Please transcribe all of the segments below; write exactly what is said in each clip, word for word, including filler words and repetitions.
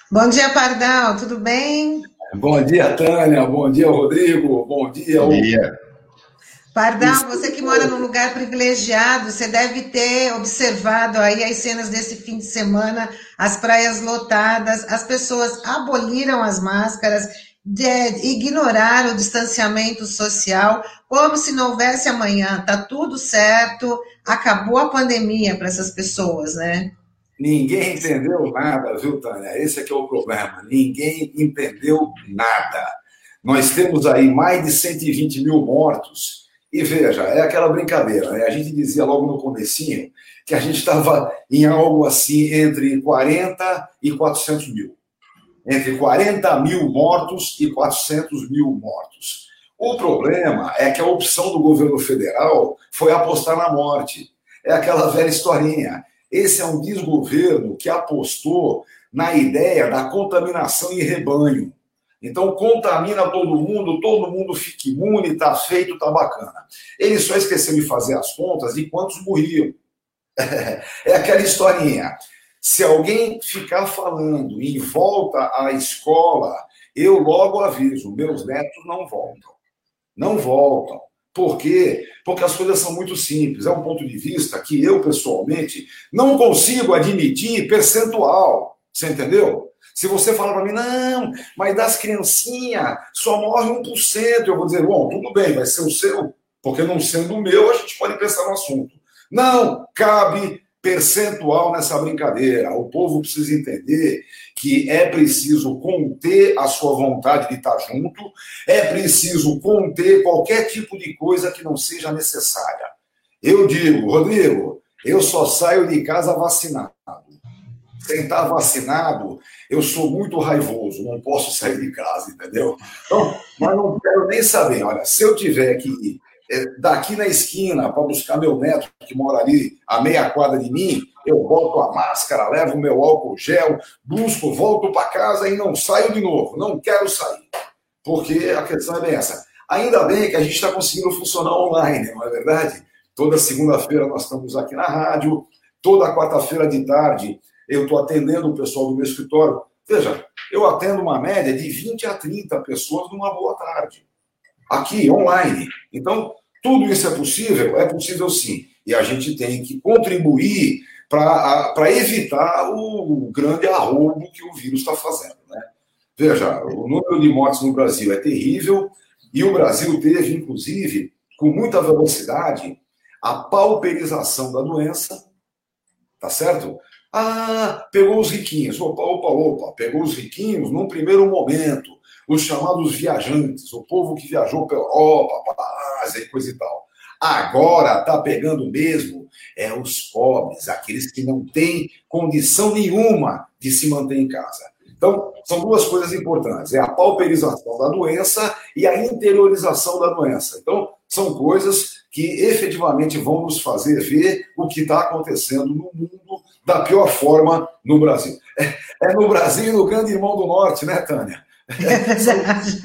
Bom dia, Pardal, tudo bem? Bom dia, Tânia. Bom dia, Rodrigo. Bom dia, Bom o dia. Pardal, você que mora num Cristiano. lugar privilegiado, você deve ter observado aí as cenas desse fim de semana, as praias lotadas, as pessoas aboliram as máscaras, de- ignoraram o distanciamento social, como se não houvesse amanhã. Tá tudo certo, acabou a pandemia para essas pessoas, né? Ninguém entendeu nada, viu, Tânia? Esse é que é o problema. Ninguém entendeu nada. Nós temos aí mais de cento e vinte mil mortos. E veja, é aquela brincadeira, né? A gente dizia logo no comecinho que a gente estava em algo assim entre quarenta e quatrocentos mil. Entre quarenta mil mortos e quatrocentos mil mortos. O problema é que a opção do governo federal foi apostar na morte. É aquela velha historinha. Esse é um desgoverno que apostou na ideia da contaminação em rebanho. Então, contamina todo mundo, todo mundo fica imune, está feito, está bacana. Ele só esqueceu de fazer as contas de quantos morriam. É aquela historinha. Se alguém ficar falando em volta à escola, eu logo aviso, meus netos não voltam. Não voltam. Por quê? Porque as coisas são muito simples. É um ponto de vista que eu, pessoalmente, não consigo admitir percentual. Você entendeu? Se você falar para mim, não, mas das criancinhas só morre um por cento, eu vou dizer, bom, tudo bem, vai ser o seu, porque não sendo o meu, a gente pode pensar no assunto. Não cabe percentual nessa brincadeira. O povo precisa entender que é preciso conter a sua vontade de estar junto, é preciso conter qualquer tipo de coisa que não seja necessária. Eu digo, Rodrigo, eu só saio de casa vacinado. Sem estar vacinado, eu sou muito raivoso, não posso sair de casa, entendeu? Então, mas não quero nem saber. Olha, se eu tiver que ir daqui na esquina para buscar meu neto, que mora ali a meia quadra de mim, eu boto a máscara, levo o meu álcool gel, busco, volto para casa e não saio de novo. Não quero sair. Porque a questão é bem essa. Ainda bem que a gente está conseguindo funcionar online, não é verdade? Toda segunda-feira nós estamos aqui na rádio, toda quarta-feira de tarde eu estou atendendo o pessoal do meu escritório. Veja, eu atendo uma média de vinte a trinta pessoas numa boa tarde. Aqui, online. Então, tudo isso é possível? É possível sim. E a gente tem que contribuir para evitar o grande arroubo que o vírus está fazendo, né? Veja, o número de mortes no Brasil é terrível e o Brasil teve, inclusive, com muita velocidade, a pauperização da doença, tá certo? Ah, pegou os riquinhos. Opa, opa, opa. Pegou os riquinhos num primeiro momento. Os chamados viajantes, o povo que viajou pela Europa, para a Ásia e coisa e tal. Agora está pegando mesmo é os pobres, aqueles que não têm condição nenhuma de se manter em casa. Então, são duas coisas importantes. É a pauperização da doença e a interiorização da doença. Então, são coisas que efetivamente vão nos fazer ver o que está acontecendo no mundo da pior forma no Brasil. É, é no Brasil e no grande irmão do norte, né, Tânia? É verdade.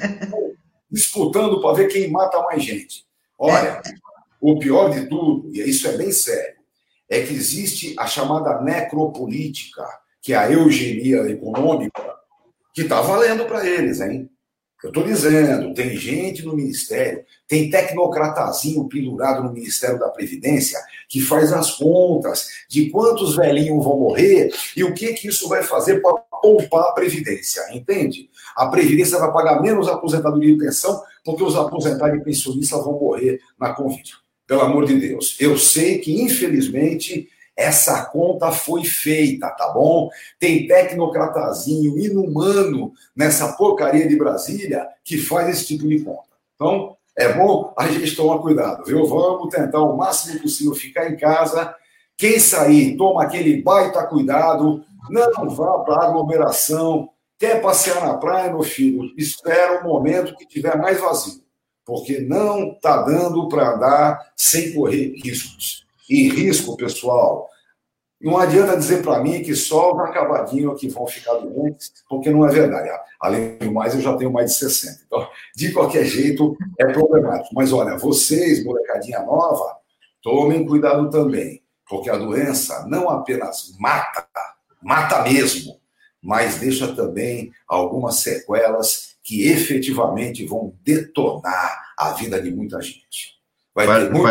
Disputando para ver quem mata mais gente. Olha, o pior de tudo, e isso é bem sério, é que existe a chamada necropolítica, que é a eugenia econômica, que está valendo para eles, hein? Eu estou dizendo, tem gente no Ministério, tem tecnocratazinho pendurado no Ministério da Previdência que faz as contas de quantos velhinhos vão morrer e o que, que isso vai fazer para poupar a Previdência, entende? A Previdência vai pagar menos aposentadoria e pensão porque os aposentados e pensionistas vão morrer na Covid. Pelo amor de Deus. Eu sei que, infelizmente, essa conta foi feita, tá bom? Tem tecnocratazinho inumano nessa porcaria de Brasília que faz esse tipo de conta. Então, é bom a gente tomar cuidado, viu? Vamos tentar o máximo possível ficar em casa. Quem sair, toma aquele baita cuidado, não vá para aglomeração. Quer passear na praia, meu filho? Espera o momento que tiver mais vazio, porque não está dando para andar sem correr riscos. E risco, pessoal, não adianta dizer para mim que só os acabadinhos que vão ficar doentes, porque não é verdade. Além do mais, eu já tenho mais de sessenta. Então, de qualquer jeito, é problemático. Mas olha, vocês, molecadinha nova, tomem cuidado também, porque a doença não apenas mata, mata mesmo, mas deixa também algumas sequelas que efetivamente vão detonar a vida de muita gente. Vai Par, ter muito...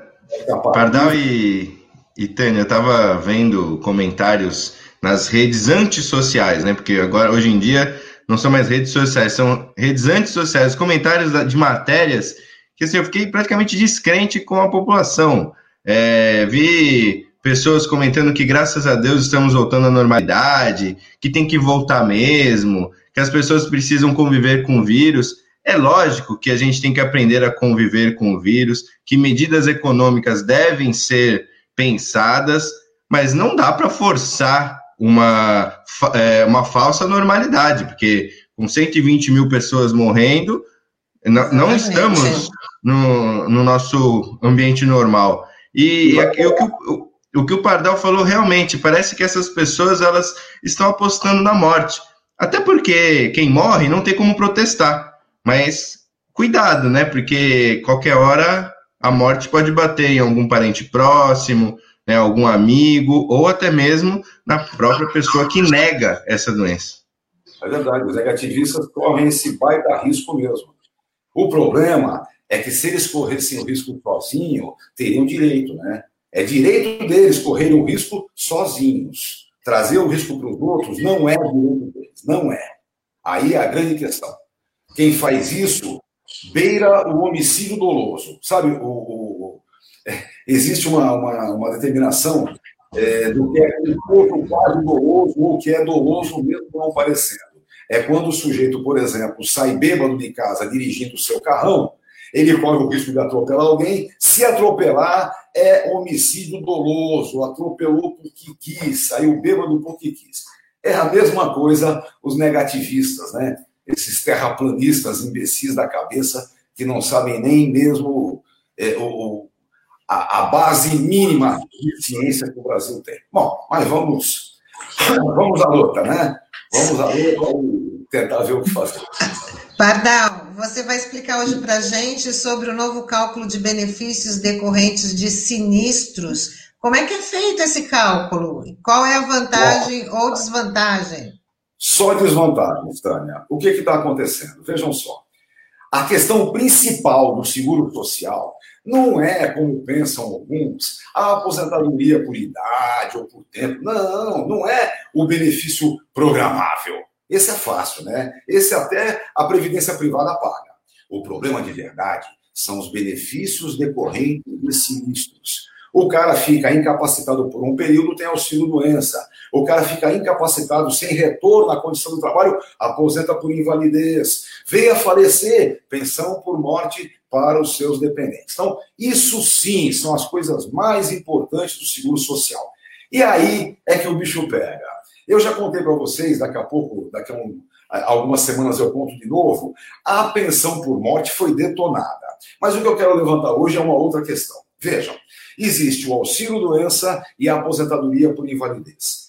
par, Pardal e, e Tânia, eu estava vendo comentários nas redes antissociais, né? Porque agora, hoje em dia, não são mais redes sociais, são redes antissociais, comentários de matérias que assim, eu fiquei praticamente descrente com a população. É, vi pessoas comentando que, graças a Deus, estamos voltando à normalidade, que tem que voltar mesmo, que as pessoas precisam conviver com o vírus. É lógico que a gente tem que aprender a conviver com o vírus, que medidas econômicas devem ser pensadas, mas não dá para forçar uma, é, uma falsa normalidade, porque com cento e vinte mil pessoas morrendo, não, não estamos no, no nosso ambiente normal. E, e aqui, o, que o, o que o Pardal falou realmente, parece que essas pessoas elas estão apostando na morte. Até porque quem morre não tem como protestar. Mas cuidado, né? Porque qualquer hora a morte pode bater em algum parente próximo, né, algum amigo, ou até mesmo na própria pessoa que nega essa doença. É verdade, os negativistas correm esse baita risco mesmo. O problema é que se eles corressem o risco sozinhos, teriam direito, né? É direito deles correrem o risco sozinhos. Trazer o risco para os outros não é direito deles, não é. Aí é a grande questão. Quem faz isso beira o homicídio doloso. Sabe, o, o, é, existe uma, uma, uma determinação é, do que é um pouco quase doloso ou que é doloso mesmo não parecendo. É quando o sujeito, por exemplo, sai bêbado de casa dirigindo o seu carrão, ele corre o risco de atropelar alguém. Se atropelar, é homicídio doloso, atropelou porque quis, saiu bêbado porque quis. É a mesma coisa os negativistas, né? Esses terraplanistas imbecis da cabeça que não sabem nem mesmo é, o, a, a base mínima de ciência que o Brasil tem. Bom, mas vamos, vamos à luta, né? Vamos à luta e tentar ver o que fazer. Pardal, você vai explicar hoje para a gente sobre o novo cálculo de benefícios decorrentes de sinistros. Como é que é feito esse cálculo? Qual é a vantagem Bom, ou desvantagem? Só desvantagens, Tânia. O que está acontecendo? Vejam só. A questão principal do seguro social não é, como pensam alguns, a aposentadoria por idade ou por tempo. Não, não é o benefício programável. Esse é fácil, né? Esse até a Previdência Privada paga. O problema de verdade são os benefícios decorrentes de sinistros. O cara fica incapacitado por um período, tem auxílio-doença. O cara fica incapacitado sem retorno à condição do trabalho, aposenta por invalidez. Veio a falecer, pensão por morte para os seus dependentes. Então, isso sim são as coisas mais importantes do seguro social. E aí é que o bicho pega. Eu já contei para vocês, daqui a pouco, daqui a um, algumas semanas eu conto de novo, a pensão por morte foi detonada. Mas o que eu quero levantar hoje é uma outra questão. Vejam, existe o auxílio-doença e a aposentadoria por invalidez.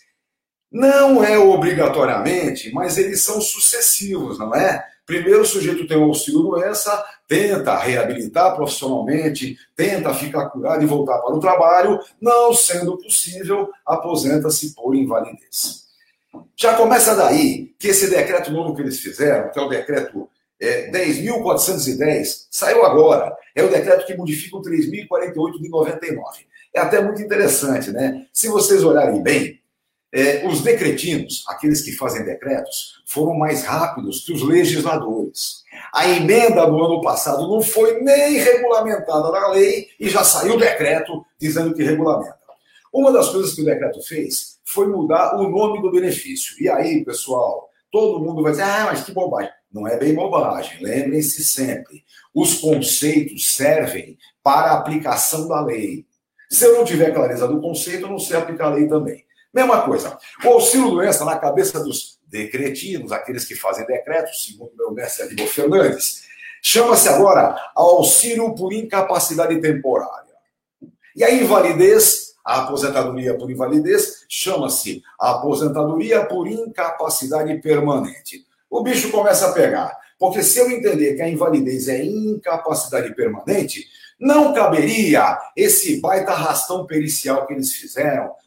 Não é obrigatoriamente, mas eles são sucessivos, não é? Primeiro o sujeito tem o auxílio-doença, tenta reabilitar profissionalmente, tenta ficar curado e voltar para o trabalho, não sendo possível, aposenta-se por invalidez. Já começa daí que esse decreto novo que eles fizeram, que é o decreto é, dez mil quatrocentos e dez, saiu agora. É o decreto que modifica o três mil e quarenta e oito de noventa e nove. É até muito interessante, né? Se vocês olharem bem, é, os decretinos, aqueles que fazem decretos, foram mais rápidos que os legisladores. A emenda do ano passado não foi nem regulamentada na lei e já saiu o decreto dizendo que regulamenta. Uma das coisas que o decreto fez foi mudar o nome do benefício. E aí, pessoal, todo mundo vai dizer, ah, mas que bobagem. Não é bem bobagem, lembrem-se sempre. Os conceitos servem para a aplicação da lei. Se eu não tiver clareza do conceito, eu não sei aplicar a lei também. Mesma coisa, o auxílio-doença na cabeça dos decretinos, aqueles que fazem decretos, segundo meu mestre Aníbal Fernandes, chama-se agora auxílio por incapacidade temporária. E a invalidez, a aposentadoria por invalidez, chama-se aposentadoria por incapacidade permanente. O bicho começa a pegar, porque se eu entender que a invalidez é incapacidade permanente, não caberia esse baita arrastão pericial que eles fizeram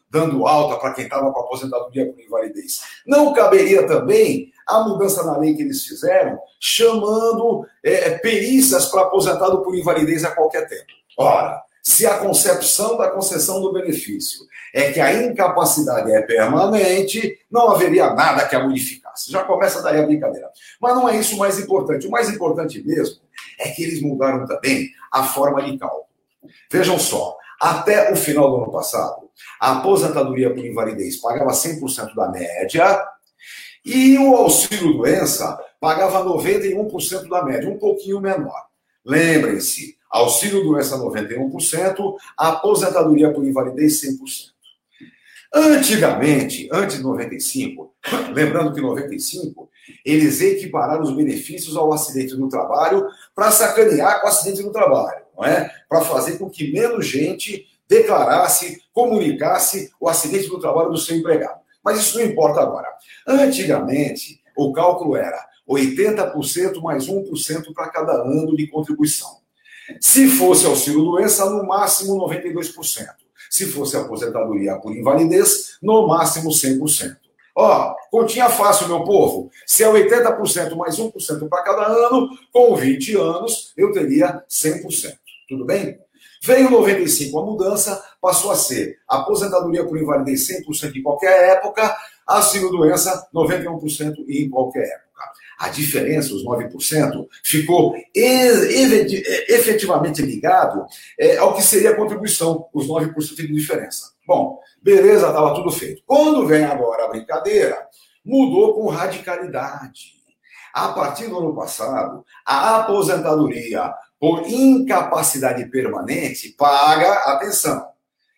dando alta para quem estava com aposentadoria por invalidez. Não caberia também a mudança na lei que eles fizeram, chamando é, perícias para aposentado por invalidez a qualquer tempo. Ora, se a concepção da concessão do benefício é que a incapacidade é permanente, não haveria nada que a modificasse. Já começa daí a brincadeira. Mas não é isso o mais importante. O mais importante mesmo é que eles mudaram também a forma de cálculo. Vejam só, até o final do ano passado, a aposentadoria por invalidez pagava cem por cento da média e o auxílio-doença pagava noventa e um por cento da média, um pouquinho menor. Lembrem-se, auxílio-doença noventa e um por cento, aposentadoria por invalidez cem por cento. Antigamente, antes de noventa e cinco, lembrando que em noventa e cinco, eles equipararam os benefícios ao acidente do trabalho para sacanear com o acidente do trabalho, não é? Para fazer com que menos gente declarasse, comunicasse o acidente do trabalho do seu empregado. Mas isso não importa agora. Antigamente, o cálculo era oitenta por cento mais um por cento para cada ano de contribuição. Se fosse auxílio-doença, no máximo noventa e dois por cento. Se fosse aposentadoria por invalidez, no máximo cem por cento. Ó, continha fácil, meu povo. Se é oitenta por cento mais um por cento para cada ano, com vinte anos, eu teria cem por cento. Tudo bem? Veio em noventa e cinco a mudança, passou a ser aposentadoria por invalidez cem por cento em qualquer época, auxílio-doença noventa e um por cento em qualquer época. A diferença, os nove por cento, ficou efetivamente ligado ao que seria a contribuição, os nove por cento de diferença. Bom, beleza, estava tudo feito. Quando vem agora a brincadeira, mudou com radicalidade. A partir do ano passado, a aposentadoria por incapacidade permanente paga, atenção,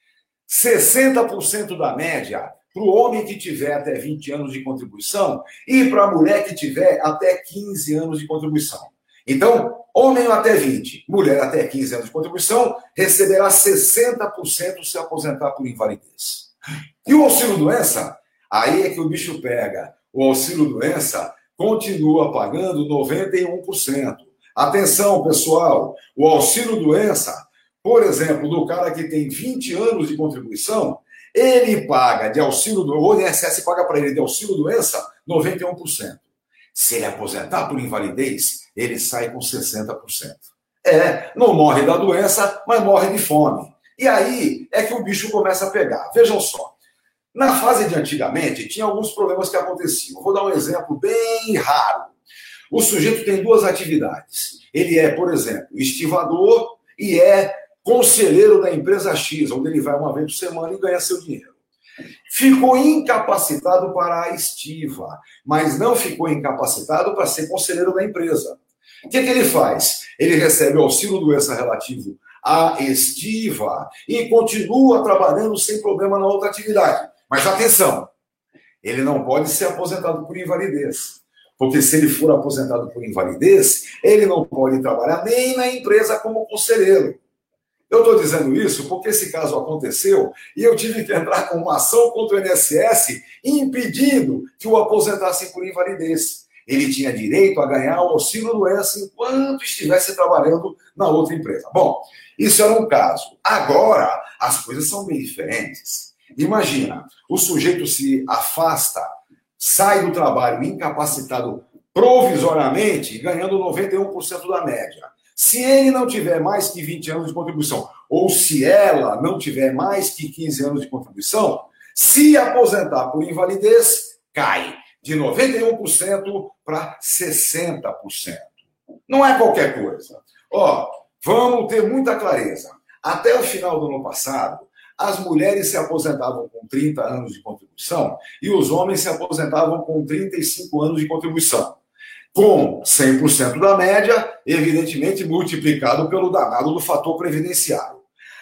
sessenta por cento da média para o homem que tiver até vinte anos de contribuição e para a mulher que tiver até quinze anos de contribuição. Então, homem até vinte, mulher até quinze anos de contribuição, receberá sessenta por cento se aposentar por invalidez. E o auxílio-doença? Aí é que o bicho pega. O auxílio-doença continua pagando noventa e um por cento. Atenção, pessoal, o auxílio-doença, por exemplo, do cara que tem vinte anos de contribuição, ele paga de auxílio, o I N S S paga para ele de auxílio-doença noventa e um por cento. Se ele aposentar por invalidez, ele sai com sessenta por cento. É, não morre da doença, mas morre de fome. E aí é que o bicho começa a pegar. Vejam só, na fase de antigamente, tinha alguns problemas que aconteciam. Vou dar um exemplo bem raro. O sujeito tem duas atividades. Ele é, por exemplo, estivador e é conselheiro da empresa X, onde ele vai uma vez por semana e ganha seu dinheiro. Ficou incapacitado para a estiva, mas não ficou incapacitado para ser conselheiro da empresa. O que, que ele faz? Ele recebe o auxílio-doença relativo à estiva e continua trabalhando sem problema na outra atividade. Mas atenção, ele não pode ser aposentado por invalidez. Porque se ele for aposentado por invalidez, ele não pode trabalhar nem na empresa como conselheiro. Eu estou dizendo isso porque esse caso aconteceu e eu tive que entrar com uma ação contra o I N S S impedindo que o aposentassem por invalidez. Ele tinha direito a ganhar o auxílio-doença enquanto estivesse trabalhando na outra empresa. Bom, isso era um caso. Agora, as coisas são bem diferentes. Imagina, o sujeito se afasta, sai do trabalho incapacitado provisoriamente, ganhando noventa e um por cento da média. Se ele não tiver mais que vinte anos de contribuição, ou se ela não tiver mais que quinze anos de contribuição, se aposentar por invalidez, cai de noventa e um por cento para sessenta por cento. Não é qualquer coisa. Ó, vamos ter muita clareza. Até o final do ano passado, as mulheres se aposentavam com trinta anos de contribuição e os homens se aposentavam com trinta e cinco anos de contribuição. Com cem por cento da média, evidentemente multiplicado pelo danado do fator previdenciário.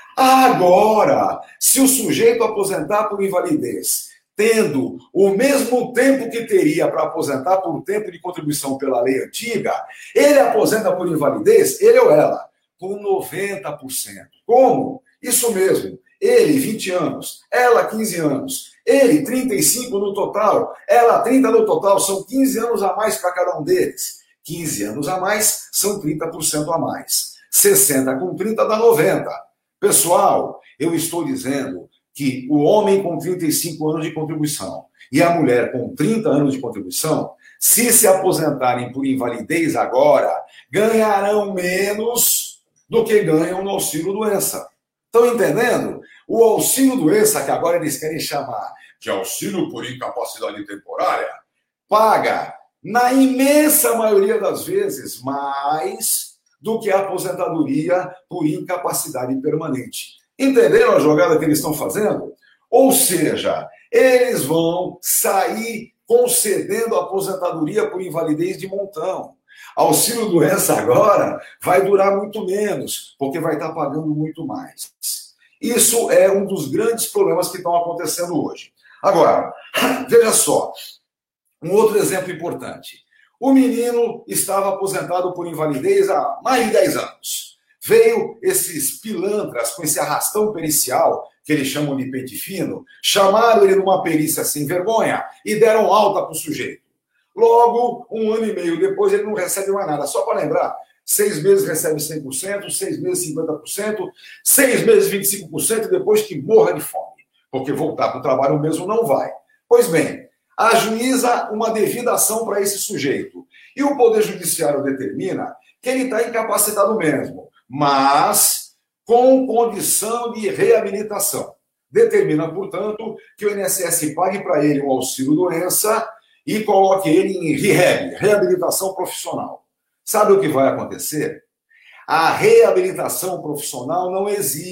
Agora, se o sujeito aposentar por invalidez, tendo o mesmo tempo que teria para aposentar por tempo de contribuição pela lei antiga, ele aposenta por invalidez, ele ou ela, com noventa por cento. Como? Isso mesmo. Ele, vinte anos, ela, quinze anos, ele, trinta e cinco no total, ela, trinta no total, são quinze anos a mais para cada um deles. quinze anos a mais são trinta por cento a mais. sessenta com trinta dá noventa. Pessoal, eu estou dizendo que o homem com trinta e cinco anos de contribuição e a mulher com trinta anos de contribuição, se se aposentarem por invalidez agora, ganharão menos do que ganham no auxílio-doença. Estão entendendo? O auxílio-doença, que agora eles querem chamar de auxílio por incapacidade temporária, paga, na imensa maioria das vezes, mais do que a aposentadoria por incapacidade permanente. Entenderam a jogada que eles estão fazendo? Ou seja, eles vão sair concedendo aposentadoria por invalidez de montão. Auxílio-doença agora vai durar muito menos, porque vai estar pagando muito mais. Isso é um dos grandes problemas que estão acontecendo hoje. Agora, veja só, um outro exemplo importante. O menino estava aposentado por invalidez há mais de dez anos. Veio esses pilantras com esse arrastão pericial, que eles chamam de pente fino, chamaram ele numa perícia sem vergonha e deram alta para o sujeito. Logo, um ano e meio depois, ele não recebe mais nada. Só para lembrar, seis meses recebe cem por cento, seis meses cinquenta por cento, seis meses vinte e cinco por cento, depois que morra de fome, porque voltar para o trabalho mesmo não vai. Pois bem, ajuiza uma devida ação para esse sujeito. E o Poder Judiciário determina que ele está incapacitado mesmo, mas com condição de reabilitação. Determina, portanto, que o I N S S pague para ele um auxílio-doença e coloque ele em rehab, reabilitação profissional. Sabe o que vai acontecer? A reabilitação profissional não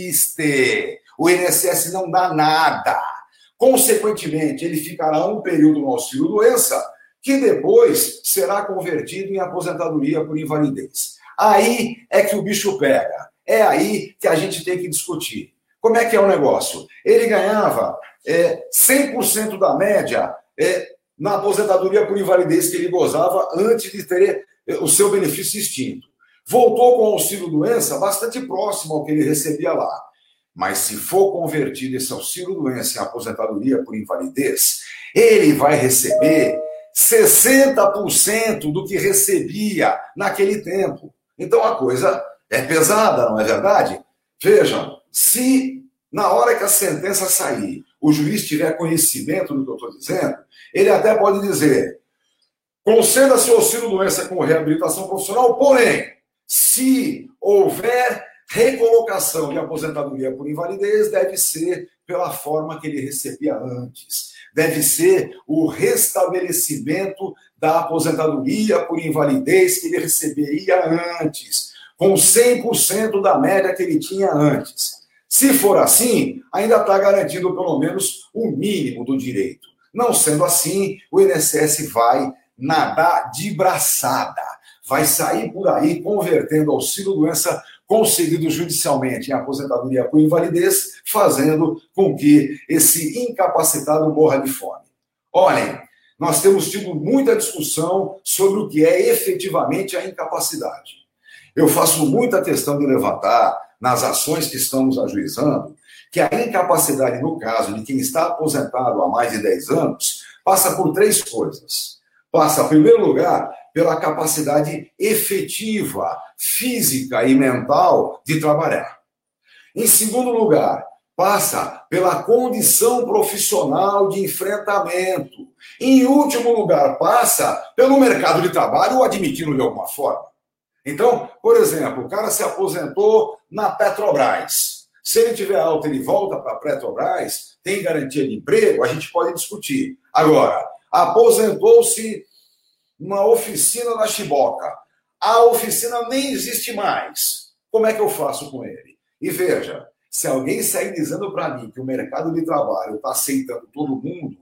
existe. O I N S S não dá nada. Consequentemente, ele ficará um período no auxílio-doença, que depois será convertido em aposentadoria por invalidez. Aí é que o bicho pega. É aí que a gente tem que discutir. Como é que é o negócio? Ele ganhava é, cem por cento da média é, na aposentadoria por invalidez que ele gozava antes de ter o seu benefício extinto. Voltou com o auxílio-doença bastante próximo ao que ele recebia lá. Mas se for convertido esse auxílio-doença em aposentadoria por invalidez, ele vai receber sessenta por cento do que recebia naquele tempo. Então a coisa é pesada, não é verdade? Vejam, se na hora que a sentença sair, o juiz tiver conhecimento do que eu estou dizendo, ele até pode dizer: conceda-se o auxílio-doença com reabilitação profissional, porém, se houver recolocação de aposentadoria por invalidez, deve ser pela forma que ele recebia antes. Deve ser o restabelecimento da aposentadoria por invalidez que ele receberia antes, com cem por cento da média que ele tinha antes. Se for assim, ainda está garantido pelo menos o mínimo do direito. Não sendo assim, o I N S S vai nadar de braçada, vai sair por aí convertendo auxílio-doença concedido judicialmente em aposentadoria por invalidez, fazendo com que esse incapacitado morra de fome. Olhem, nós temos tido muita discussão sobre o que é efetivamente a incapacidade. Eu faço muita questão de levantar, nas ações que estamos ajuizando, que a incapacidade, no caso de quem está aposentado há mais de dez anos, passa por três coisas. Passa, em primeiro lugar, pela capacidade efetiva, física e mental de trabalhar. Em segundo lugar, passa pela condição profissional de enfrentamento. Em último lugar, passa pelo mercado de trabalho, o admitindo de alguma forma. Então, por exemplo, o cara se aposentou na Petrobras. Se ele tiver alta, ele volta para a Petrobras, tem garantia de emprego, a gente pode discutir. Agora, aposentou-se numa oficina da Chiboca. A oficina nem existe mais. Como é que eu faço com ele? E veja, se alguém sair dizendo para mim que o mercado de trabalho está aceitando todo mundo,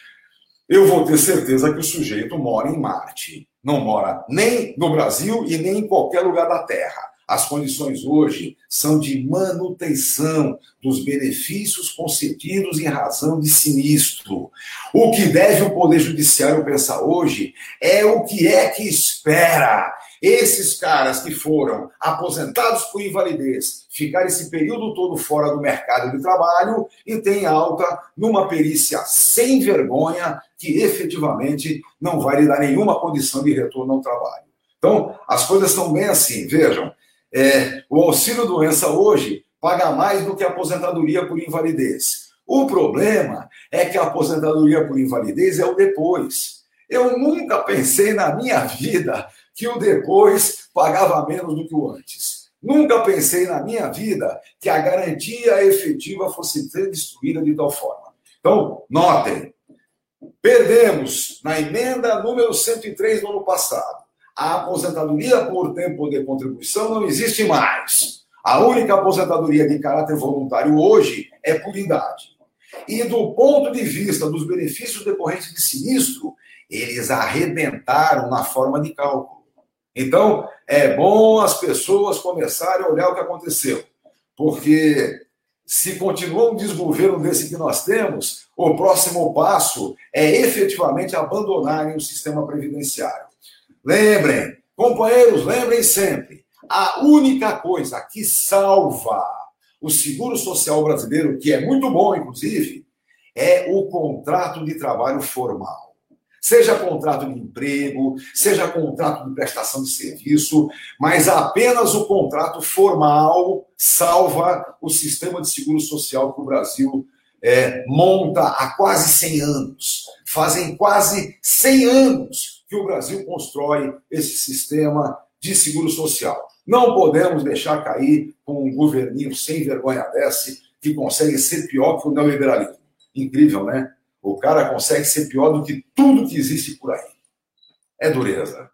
eu vou ter certeza que o sujeito mora em Marte. Não mora nem no Brasil e nem em qualquer lugar da Terra. As condições hoje são de manutenção dos benefícios concedidos em razão de sinistro. O que deve o Poder Judiciário pensar hoje é o que é que espera esses caras que foram aposentados por invalidez ficar esse período todo fora do mercado de trabalho e tem alta numa perícia sem vergonha que efetivamente não vai lhe dar nenhuma condição de retorno ao trabalho. Então, as coisas estão bem assim, vejam. É, o auxílio-doença hoje paga mais do que a aposentadoria por invalidez. O problema é que a aposentadoria por invalidez é o depois. Eu nunca pensei na minha vida que o depois pagava menos do que o antes. Nunca pensei na minha vida que a garantia efetiva fosse ser destruída de tal forma. Então, notem, perdemos na emenda número cento e três do ano passado. A aposentadoria por tempo de contribuição não existe mais. A única aposentadoria de caráter voluntário hoje é por idade. E do ponto de vista dos benefícios decorrentes de sinistro, eles arrebentaram na forma de cálculo. Então, é bom as pessoas começarem a olhar o que aconteceu. Porque se continuar um desgoverno desse que nós temos, o próximo passo é efetivamente abandonarem o sistema previdenciário. Lembrem, companheiros, lembrem sempre, a única coisa que salva o seguro social brasileiro, que é muito bom, inclusive, é o contrato de trabalho formal. Seja contrato de emprego, seja contrato de prestação de serviço, mas apenas o contrato formal salva o sistema de seguro social que o Brasil é, monta há quase cem anos. Fazem quase cem anos que o Brasil constrói esse sistema de seguro social. Não podemos deixar cair com um governinho sem vergonha desse que consegue ser pior que o neoliberalismo. Incrível, né? O cara consegue ser pior do que tudo que existe por aí. É dureza.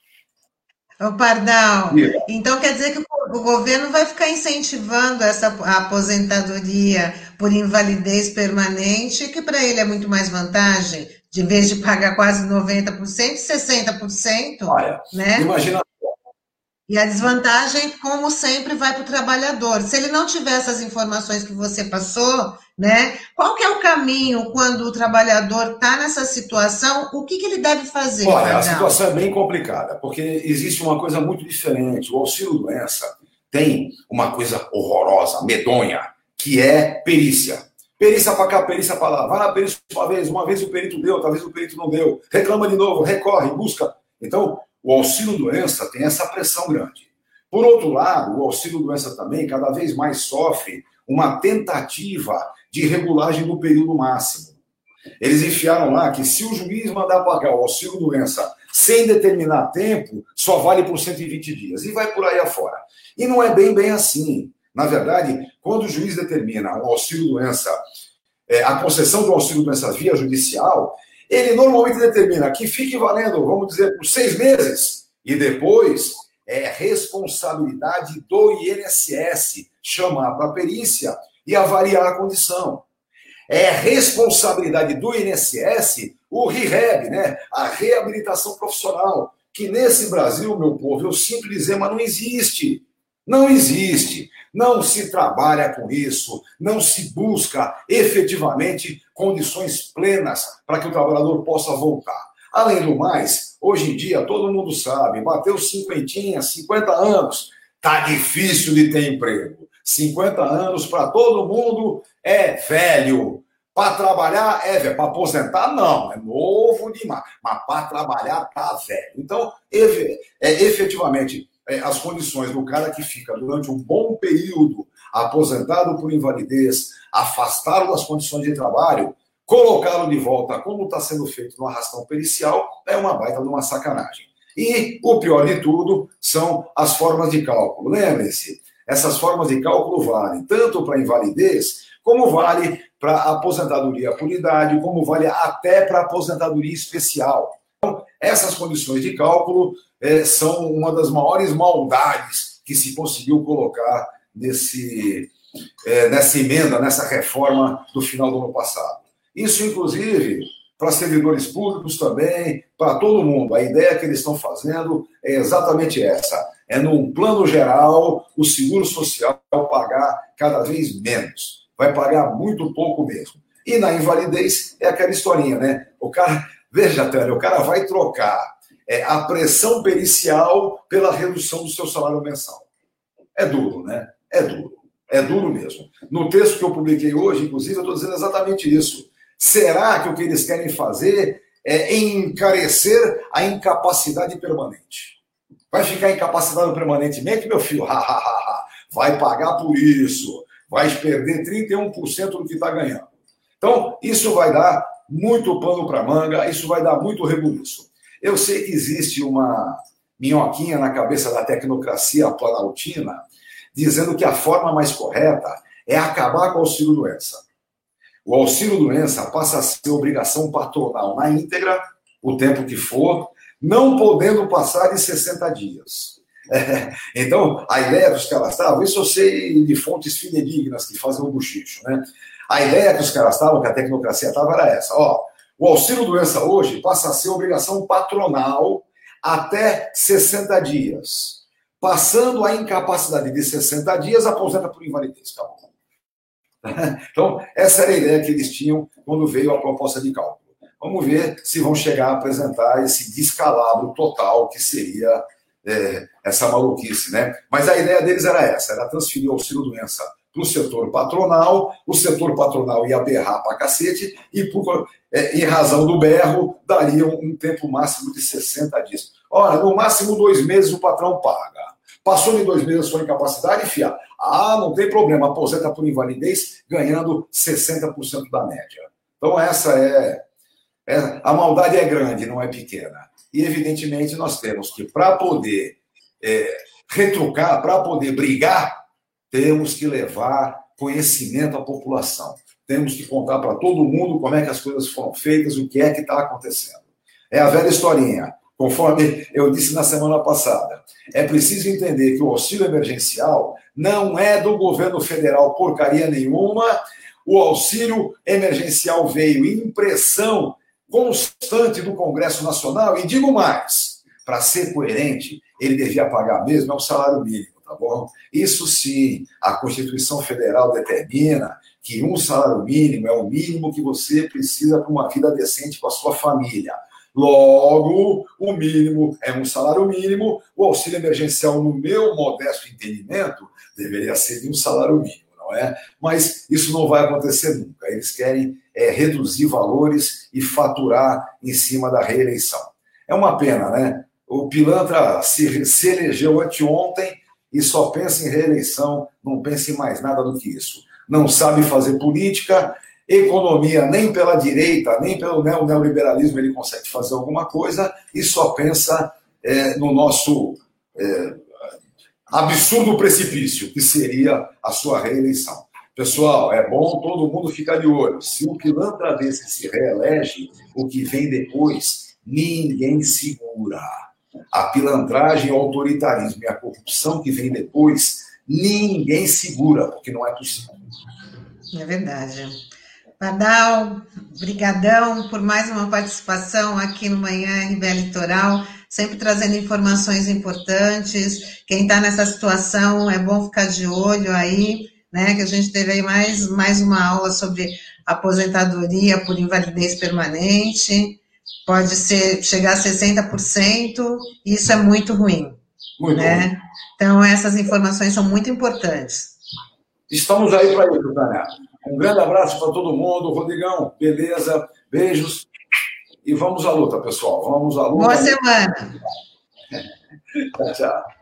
Ô, Pardal, yeah. Então quer dizer que o governo vai ficar incentivando essa aposentadoria por invalidez permanente, que para ele é muito mais vantagem, de vez de pagar quase noventa por cento, sessenta por cento, Olha, né? Imagina. E a desvantagem, como sempre, vai para o trabalhador. Se ele não tiver essas informações que você passou, né? Qual que é o caminho quando o trabalhador está nessa situação? O que, que ele deve fazer? Olha, Pardal? A situação é bem complicada, porque existe uma coisa muito diferente. O auxílio-doença tem uma coisa horrorosa, medonha, que é perícia. Perícia para cá, perícia para lá. Vai na perícia uma vez, uma vez o perito deu, outra vez o perito não deu. Reclama de novo, recorre, busca. Então, o auxílio-doença tem essa pressão grande. Por outro lado, o auxílio-doença também cada vez mais sofre uma tentativa de regulagem do período máximo. Eles enfiaram lá que se o juiz mandar pagar o auxílio-doença sem determinar tempo, só vale por cento e vinte dias. E vai por aí afora. E não é bem, bem assim. Na verdade, quando o juiz determina o auxílio-doença, é, a concessão do auxílio-doença via judicial, ele normalmente determina que fique valendo, vamos dizer, por seis meses. E depois é responsabilidade do I N S S chamar para a perícia e avaliar a condição. É responsabilidade do I N S S o rehab, né? A reabilitação profissional, que nesse Brasil, meu povo, eu sinto dizer, mas não existe. Não existe. Não se trabalha com isso, não se busca efetivamente condições plenas para que o trabalhador possa voltar. Além do mais, hoje em dia, todo mundo sabe, bateu cinquentinha, cinquenta anos, tá difícil de ter emprego. cinquenta anos para todo mundo é velho. Para trabalhar é velho, para aposentar não, é novo demais, mas para trabalhar tá velho. Então, efetivamente, as condições do cara que fica durante um bom período aposentado por invalidez, afastá-lo das condições de trabalho, colocá-lo de volta, como está sendo feito no arrastão pericial, é uma baita de uma sacanagem. E o pior de tudo são as formas de cálculo. Lembrem-se, essas formas de cálculo valem tanto para invalidez, como vale para aposentadoria por idade, como vale até para aposentadoria especial. Então, essas condições de cálculo é, são uma das maiores maldades que se conseguiu colocar nesse, é, nessa emenda, nessa reforma do final do ano passado. Isso, inclusive, para servidores públicos também, para todo mundo. A ideia que eles estão fazendo é exatamente essa. É, num plano geral, o seguro social pagar cada vez menos. Vai pagar muito pouco mesmo. E na invalidez é aquela historinha, né? O cara, veja, Tânia, o cara vai trocar é, a pressão pericial pela redução do seu salário mensal. É duro, né? É duro. É duro mesmo. No texto que eu publiquei hoje, inclusive, eu estou dizendo exatamente isso. Será que o que eles querem fazer é encarecer a incapacidade permanente? Vai ficar incapacitado permanentemente, meu filho? Vai pagar por isso. Vai perder trinta e um por cento do que está ganhando. Então, isso vai dar muito pano para manga, isso vai dar muito rebuliço. Eu sei que existe uma minhoquinha na cabeça da tecnocracia planaltina, dizendo que a forma mais correta é acabar com o auxílio-doença. O auxílio-doença passa a ser obrigação patronal na íntegra, o tempo que for, não podendo passar de sessenta dias. É, então, a ideia que os caras estavam, isso eu sei de fontes fidedignas que fazem um buchicho, né? A ideia que os caras estavam, que a tecnocracia estava, era essa. Ó, o auxílio-doença hoje passa a ser obrigação patronal até sessenta dias. Passando a incapacidade de sessenta dias, aposenta por invalidez. Tá bom. Então, essa era a ideia que eles tinham quando veio a proposta de cálculo. Vamos ver se vão chegar a apresentar esse descalabro total que seria é, essa maluquice, né? Mas a ideia deles era essa, era transferir o auxílio-doença para o setor patronal, o setor patronal ia berrar para cacete e, por, é, em razão do berro, daria um, um tempo máximo de sessenta dias. Ora, no máximo dois meses o patrão paga. Passou de dois meses a sua incapacidade, fia. Ah, não tem problema, aposenta por invalidez, ganhando sessenta por cento da média. Então, essa é, é... A maldade é grande, não é pequena. E, evidentemente, nós temos que, para poder é, retrucar, para poder brigar, temos que levar conhecimento à população. Temos que contar para todo mundo como é que as coisas foram feitas, o que é que está acontecendo. É a velha historinha. Conforme eu disse na semana passada, é preciso entender que o auxílio emergencial não é do governo federal porcaria nenhuma. O auxílio emergencial veio em pressão constante do Congresso Nacional, e digo mais, para ser coerente, ele devia pagar mesmo é o salário mínimo, tá bom? Isso sim, a Constituição Federal determina que um salário mínimo é o mínimo que você precisa para uma vida decente com a sua família. Logo, o mínimo é um salário mínimo, o auxílio emergencial, no meu modesto entendimento, deveria ser de um salário mínimo, não é? Mas isso não vai acontecer nunca. Eles querem é, reduzir valores e faturar em cima da reeleição. É uma pena, né? O pilantra se, se elegeu anteontem e só pensa em reeleição, não pensa em mais nada do que isso. Não sabe fazer política. Economia, nem pela direita, nem pelo neoliberalismo ele consegue fazer alguma coisa e só pensa é, no nosso é, absurdo precipício, que seria a sua reeleição. Pessoal, é bom todo mundo ficar de olho. Se o pilantra desse se reelege, o que vem depois, ninguém segura. A pilantragem, o autoritarismo e a corrupção que vem depois, ninguém segura, porque não é possível. É verdade. Pardal, brigadão por mais uma participação aqui no Manhã R B A Litoral, sempre trazendo informações importantes. Quem está nessa situação, é bom ficar de olho aí, né, que a gente teve aí mais, mais uma aula sobre aposentadoria por invalidez permanente, pode ser, chegar a sessenta por cento, e isso é muito ruim. Muito né? ruim. Então, essas informações são muito importantes. Estamos aí para isso, Tânia. Um grande abraço para todo mundo. Rodrigão, beleza? Beijos. E vamos à luta, pessoal. Vamos à luta. Boa semana. Tchau, tchau.